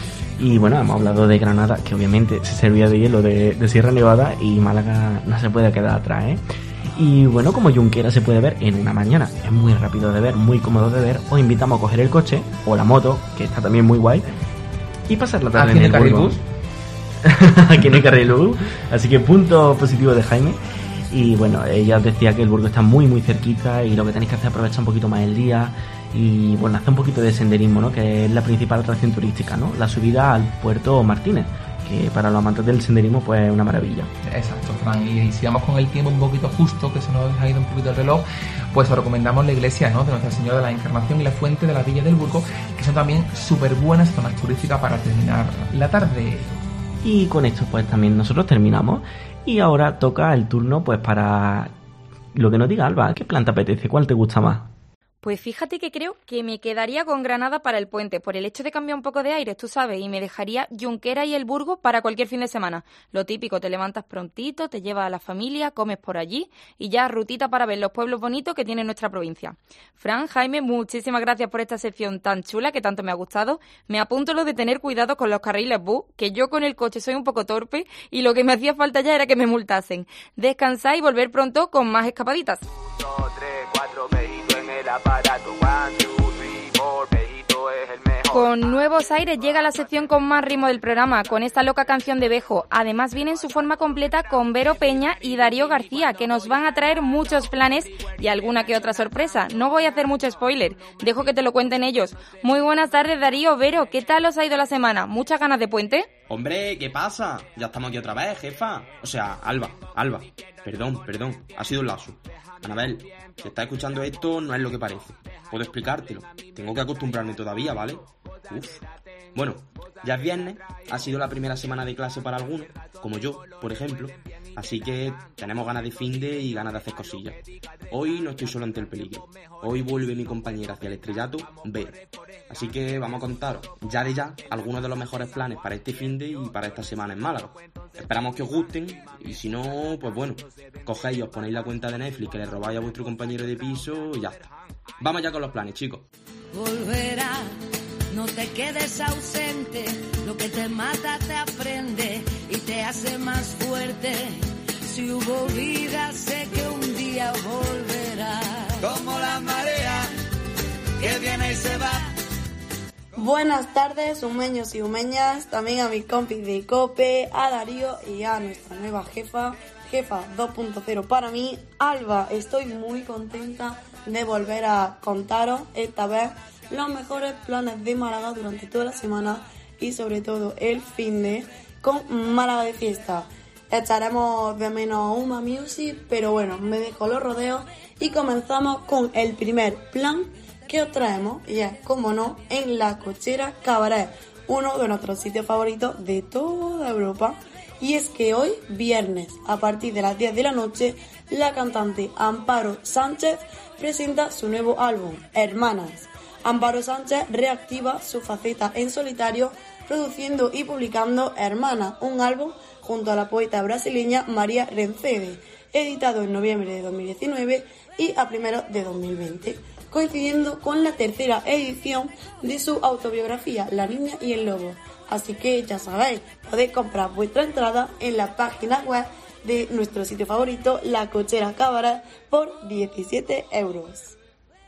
Y bueno, hemos hablado de Granada, que obviamente se servía de hielo de, de Sierra Nevada, y Málaga no se puede quedar atrás, ¿eh? Y bueno, como Junquera se puede ver en una mañana, es muy rápido de ver, muy cómodo de ver, os invitamos a coger el coche o la moto, que está también muy guay, y pasar la tarde en el Burgos. Aquí no hay carril bus, así que punto positivo de Jaime. Y bueno, ella decía que el Burgos está muy muy cerquita, y lo que tenéis que hacer es aprovechar un poquito más el día y bueno, hacer un poquito de senderismo, ¿no?, que es la principal atracción turística, ¿no?, la subida al Puerto Martínez, que para los amantes del senderismo pues es una maravilla. Exacto, Fran, y si vamos con el tiempo un poquito justo, que se nos ha ido un poquito el reloj, pues os recomendamos la iglesia, ¿no?, de Nuestra Señora de la Encarnación y la fuente de la Villa del Burgo, que son también súper buenas zonas turísticas para terminar la tarde. Y con esto pues también nosotros terminamos. Y ahora toca el turno pues para lo que nos diga Alba. ¿Qué plan te apetece? ¿Cuál te gusta más? Pues fíjate que creo que me quedaría con Granada para el puente, por el hecho de cambiar un poco de aire, tú sabes, y me dejaría Junquera y el Burgos para cualquier fin de semana. Lo típico, te levantas prontito, te llevas a la familia, comes por allí y ya rutita para ver los pueblos bonitos que tiene nuestra provincia. Fran, Jaime, muchísimas gracias por esta sección tan chula que tanto me ha gustado. Me apunto lo de tener cuidado con los carriles bus, que yo con el coche soy un poco torpe y lo que me hacía falta ya era que me multasen. Descansar y volver pronto con más escapaditas. Con nuevos aires llega la sección con más ritmo del programa, con esta loca canción de Bejo. Además viene en su forma completa con Vero Peña y Darío García, que nos van a traer muchos planes y alguna que otra sorpresa. No voy a hacer mucho spoiler, dejo que te lo cuenten ellos. Muy buenas tardes, Darío, Vero, ¿qué tal os ha ido la semana? ¿Muchas ganas de puente? Hombre, ¿qué pasa? Ya estamos aquí otra vez, jefa. O sea, Alba, Alba. Perdón, perdón, ha sido un lapsus. Anabel, si estás escuchando esto, no es lo que parece. Puedo explicártelo. Tengo que acostumbrarme todavía, ¿vale? Uf. Bueno, ya es viernes, ha sido la primera semana de clase para algunos, como yo, por ejemplo. Así que tenemos ganas de finde y ganas de hacer cosillas. Hoy no estoy solo ante el peligro. Hoy vuelve mi compañera hacia el estrellato, Vero. Así que vamos a contaros, ya de ya, algunos de los mejores planes para este finde y para esta semana en Málaga. Esperamos que os gusten y si no, pues bueno, cogéis y os ponéis la cuenta de Netflix que le robáis a vuestro compañero de piso y ya está. Vamos ya con los planes, chicos. Volverá, no te quedes ausente, lo que te mata te aprende y te hace más fuerte. Si hubo vida, sé que un día volverá. Como la marea que viene y se va. Buenas tardes, humeños y humeñas, también a mis compis de COPE, a Darío y a nuestra nueva jefa, jefa dos punto cero para mí, Alba. Estoy muy contenta de volver a contaros esta vez los mejores planes de Málaga durante toda la semana y sobre todo el finde con Málaga de fiesta. Echaremos de menos Uma Music, pero bueno, me dejo los rodeos y comenzamos con el primer plan que os traemos, y es, como no, en La Cochera Cabaret, uno de nuestros sitios favoritos de toda Europa. Y es que hoy, viernes, a partir de las diez de la noche, la cantante Amparo Sánchez presenta su nuevo álbum, Hermanas. Amparo Sánchez reactiva su faceta en solitario, produciendo y publicando Hermanas, un álbum junto a la poeta brasileña María Rencebe, editado en noviembre de dos mil diecinueve y a primeros de dos mil veinte, coincidiendo con la tercera edición de su autobiografía La Niña y el Lobo. Así que ya sabéis, podéis comprar vuestra entrada en la página web de nuestro sitio favorito, La Cochera Cabaret, por diecisiete euros.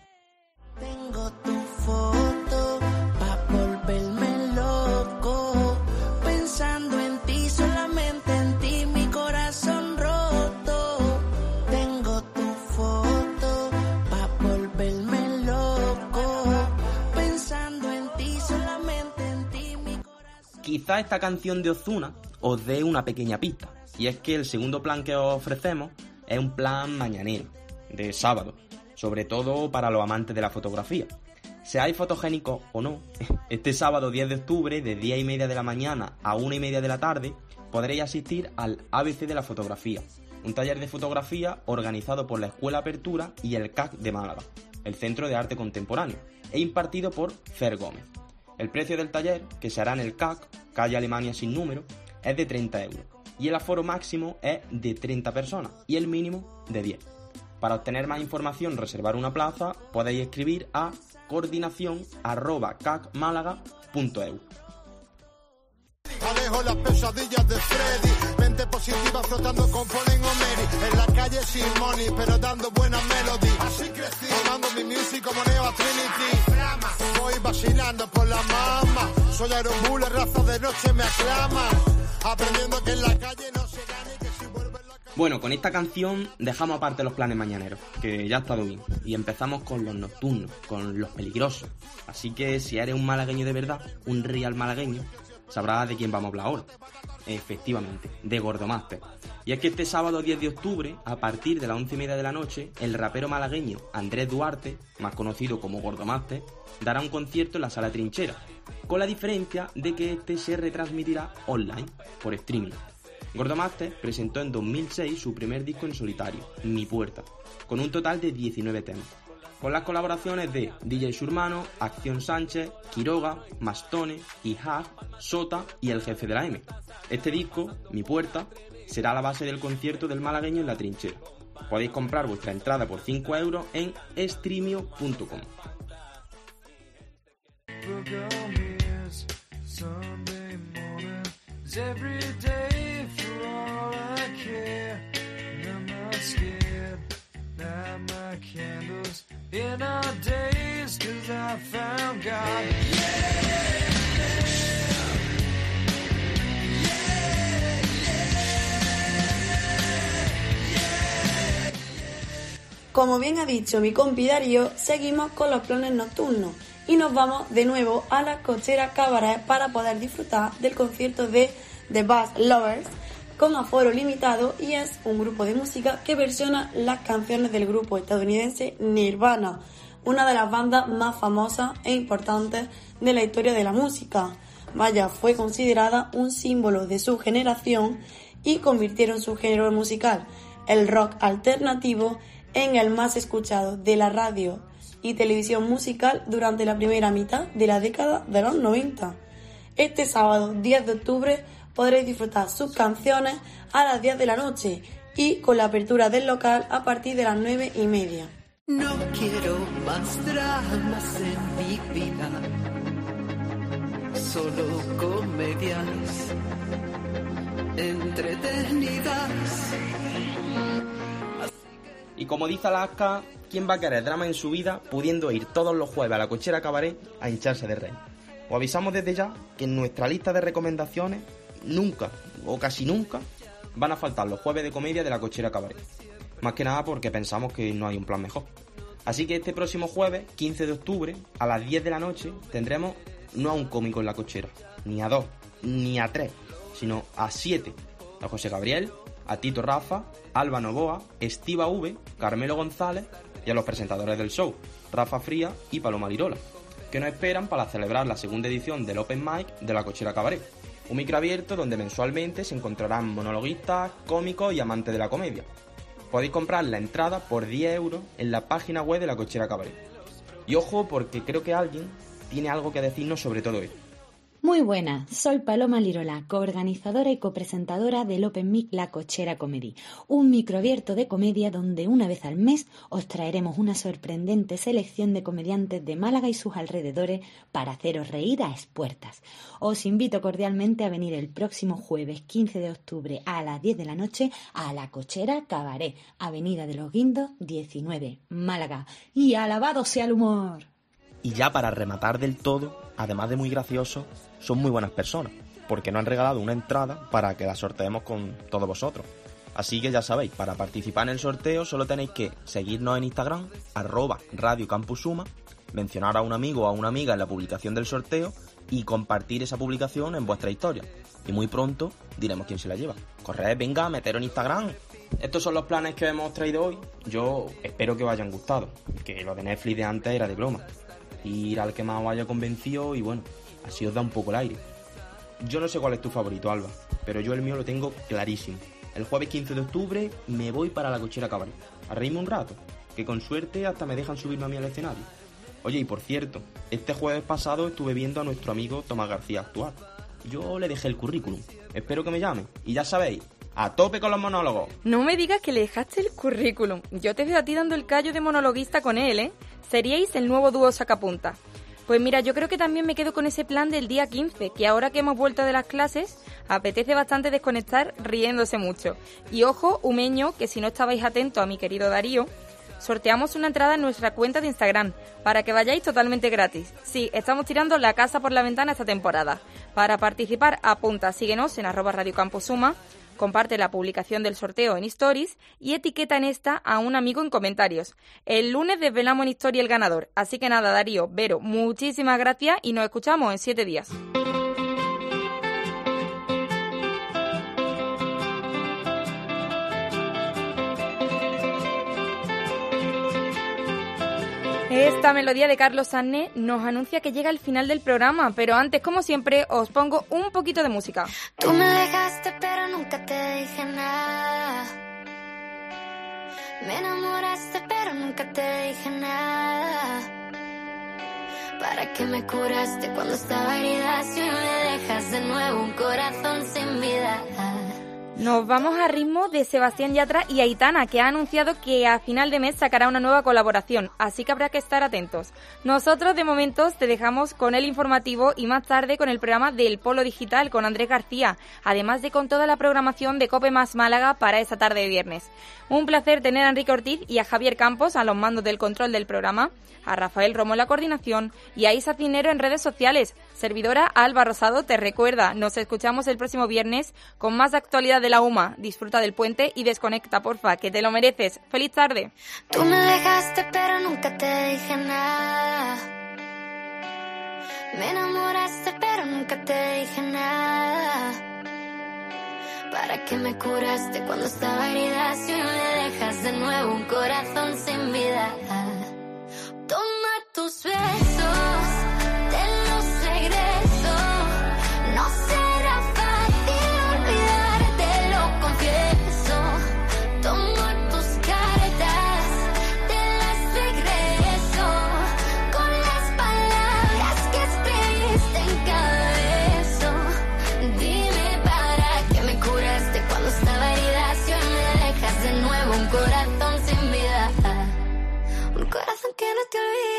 Tengo tu foto pa' volverme loco, pensando en ti, solamente en ti, mi corazón roto. Tengo tu foto pa' volverme loco, pensando en ti, solamente en ti, mi corazón. Quizá esta canción de Ozuna os dé una pequeña pista, y es que el segundo plan que os ofrecemos es un plan mañanero, de sábado, sobre todo para los amantes de la fotografía. Seáis fotogénicos o no, este sábado diez de octubre, de diez y media de la mañana a una y media de la tarde, podréis asistir al A B C de la fotografía, un taller de fotografía organizado por la Escuela Apertura y el C A C de Málaga, el Centro de Arte Contemporáneo, e impartido por Fer Gómez. El precio del taller, que se hará en el C A C, calle Alemania sin número, es de treinta euros, y el aforo máximo es de treinta personas y el mínimo de diez. Para obtener más información, reservar una plaza, podéis escribir a coordinación arroba cacmálaga punto eu. Alejo las pesadillas de Freddy, mente positiva flotando con Polen o Mary, en la calle sin money, pero dando buena melody. Así crecí, tomando mi music como Neo a Trinity. Voy vacilando por la mama, soy Iron Bull, raza de noche me aclaman, aprendiendo que en la calle no se gane, que si vuelve la calle... Bueno, con esta canción dejamos aparte los planes mañaneros, que ya ha estado bien, y empezamos con los nocturnos, con los peligrosos. Así que si eres un malagueño de verdad, un real malagueño, sabrás de quién vamos a hablar ahora. Efectivamente, de Gordomaster. Y es que este sábado diez de octubre, a partir de las once y media de la noche, el rapero malagueño Andrés Duarte, más conocido como Gordomaster, dará un concierto en la Sala Trinchera, con la diferencia de que este se retransmitirá online, por streaming. Gordomaster presentó en dos mil seis su primer disco en solitario, Mi Puerta, con un total de diecinueve temas, con las colaboraciones de D J Surmano, Acción Sánchez, Quiroga, Mastone, Ihag, Sota y El Jefe de la M. Este disco, Mi Puerta, será la base del concierto del malagueño en la Trinchera. Podéis comprar vuestra entrada por cinco euros en streamio punto com. In our days, 'cause I found God. Yeah! Como bien ha dicho mi compi Darío, seguimos con los planes nocturnos y nos vamos de nuevo a la Cochera Cabaret para poder disfrutar del concierto de The Bass Lovers con aforo limitado, y es un grupo de música que versiona las canciones del grupo estadounidense Nirvana, una de las bandas más famosas e importantes de la historia de la música. Vaya, fue considerada un símbolo de su generación y convirtieron su género musical, el rock alternativo, en el más escuchado de la radio y televisión musical durante la primera mitad de la década de los noventa. Este sábado diez de octubre podréis disfrutar sus canciones a las diez de la noche y con la apertura del local a partir de las nueve y media. No quiero más dramas en mi vida, solo comedias entretenidas. Y como dice Alaska, ¿quién va a querer drama en su vida pudiendo ir todos los jueves a la Cochera Cabaret a hincharse de rey? Os avisamos desde ya que en nuestra lista de recomendaciones nunca, o casi nunca, van a faltar los jueves de comedia de la Cochera Cabaret. Más que nada porque pensamos que no hay un plan mejor. Así que este próximo jueves, quince de octubre, a las diez de la noche, tendremos no a un cómico en la cochera, ni a dos, ni a tres, sino a siete. A José Gabriel, a Tito Rafa, Alba Novoa, Estiva V, Carmelo González y a los presentadores del show, Rafa Fría y Paloma Lirola, que nos esperan para celebrar la segunda edición del Open Mic de la Cochera Cabaret, un micro abierto donde mensualmente se encontrarán monologuistas, cómicos y amantes de la comedia. Podéis comprar la entrada por diez euros en la página web de la Cochera Cabaret. Y ojo, porque creo que alguien tiene algo que decirnos sobre todo esto. Muy buenas, soy Paloma Lirola, coorganizadora y copresentadora del Open Mic La Cochera Comedy, un microabierto de comedia donde una vez al mes os traeremos una sorprendente selección de comediantes de Málaga y sus alrededores para haceros reír a expuertas. Os invito cordialmente a venir el próximo jueves quince de octubre a las diez de la noche a La Cochera Cabaret, Avenida de los Guindos diecinueve, Málaga. ¡Y alabado sea el humor! Y ya para rematar del todo, además de muy graciosos, son muy buenas personas, porque nos han regalado una entrada para que la sorteemos con todos vosotros. Así que ya sabéis, para participar en el sorteo solo tenéis que seguirnos en Instagram, arroba Radio Campus Suma, mencionar a un amigo o a una amiga en la publicación del sorteo y compartir esa publicación en vuestra historia. Y muy pronto diremos quién se la lleva. Corred, venga, meteros en Instagram. Estos son los planes que hemos traído hoy. Yo espero que os hayan gustado, que lo de Netflix de antes era de broma. Ir al que más os haya convencido y bueno, así os da un poco el aire. Yo no sé cuál es tu favorito, Alba, pero yo el mío lo tengo clarísimo. El jueves quince de octubre me voy para la Cochera Cabaret a reírme un rato, que con suerte hasta me dejan subirme a mí al escenario. Oye, y por cierto, este jueves pasado estuve viendo a nuestro amigo Tomás García actuar. Yo le dejé el currículum, espero que me llame. Y ya sabéis, a tope con los monólogos. No me digas que le dejaste el currículum. Yo te veo a ti dando el callo de monologuista con él, ¿eh? Seríais el nuevo dúo sacapunta. Pues mira, yo creo que también me quedo con ese plan del día quince, que ahora que hemos vuelto de las clases, apetece bastante desconectar riéndose mucho. Y ojo, humeño, que si no estabais atentos a mi querido Darío, sorteamos una entrada en nuestra cuenta de Instagram, para que vayáis totalmente gratis. Sí, estamos tirando la casa por la ventana esta temporada. Para participar, apunta, síguenos en arroba Radio Campus Suma, comparte la publicación del sorteo en Stories y etiqueta en esta a un amigo en comentarios. El lunes desvelamos en Story el ganador. Así que nada, Darío, Vero, muchísimas gracias y nos escuchamos en siete días. Esta melodía de Carlos Sané nos anuncia que llega el final del programa, pero antes, como siempre, os pongo un poquito de música. Tú me dejaste, pero nunca te dije nada. Me enamoraste, pero nunca te dije nada. ¿Para qué me curaste cuando estaba herida? Si me dejas de nuevo un corazón sin vida. Nos vamos a ritmo de Sebastián Yatra y Aitana, que ha anunciado que a final de mes sacará una nueva colaboración, así que habrá que estar atentos. Nosotros, de momento, te dejamos con el informativo y más tarde con el programa del Polo Digital con Andrés García, además de con toda la programación de Cope Más Málaga para esta tarde de viernes. Un placer tener a Enrique Ortiz y a Javier Campos a los mandos del control del programa, a Rafael Romo en la coordinación y a Isa Cinero en redes sociales. Servidora Alba Rosado te recuerda, nos escuchamos el próximo viernes con más actualidad de la U M A. Disfruta del puente y desconecta, porfa, que te lo mereces. ¡Feliz tarde! Tú me dejaste pero nunca te dije nada. Me enamoraste pero nunca te dije nada. ¿Para qué me curaste cuando estaba herida? Si me dejas de nuevo un corazón sin vida. Toma tus besos, te los regreso. No será fácil olvidarte, lo confieso. Tomo tus cartas, te las regreso. Con las palabras que escribiste en cada beso. Dime para qué me curaste cuando estaba herida. Si hoy me dejas de nuevo un corazón sin vida. Un corazón que no te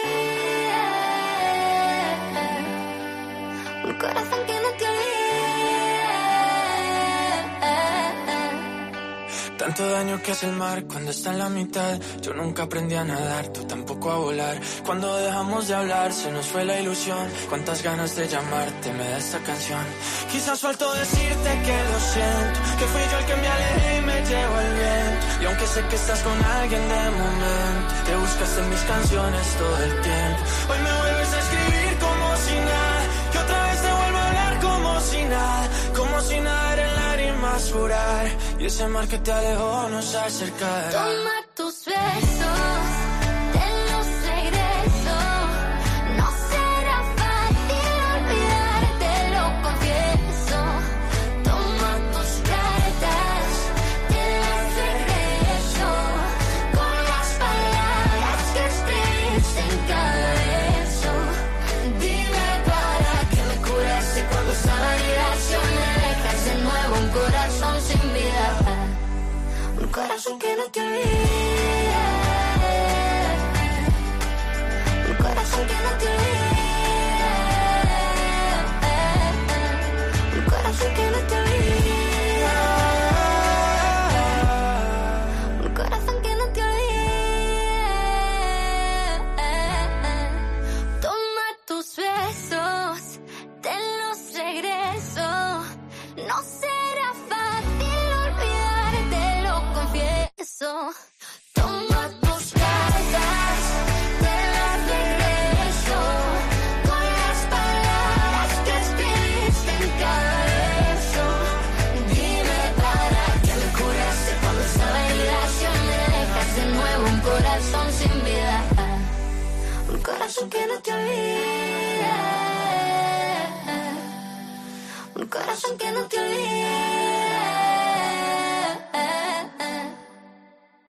olvide. Un corazón que no te olvide. Tanto daño que hace el mar cuando está en la mitad. Yo nunca aprendí a nadar, tú tampoco a volar. Cuando dejamos de hablar se nos fue la ilusión. Cuántas ganas de llamarte me da esta canción. Quizás faltó decirte que lo siento, que fui yo el que me alejé y me llevó el viento. Y aunque sé que estás con alguien de momento, te buscas en mis canciones todo el tiempo. Hoy me vuelves a escribir como si nada, y otra vez te vuelvo a hablar como si nada. Como si nada en lágrimas jurar, y ese mar que te alejó nos acercará. Toma tus besos, te los regreso. No será fácil olvidarte, lo confieso. Toma tus cartas, te las regreso. Con las palabras que escribiste en cada beso. Dime para qué me curaste cuando estaba herida. Si hoy me dejas de nuevo un corazón sin vida. Un corazón que no te olvide. Un corazón que no te olvide. Un corazón que no te olvide. Un corazón que no te olvide. Toma tus besos, te los regreso. No será fácil olvidarte, lo confieso. Toma tus cartas, te las regreso. Con las palabras que escribiste en cada beso. Dime para qué me curaste cuando estaba herida. Si hoy me dejas de nuevo un corazón sin vida. Un corazón que no te olvide. Un corazón que no te olvide.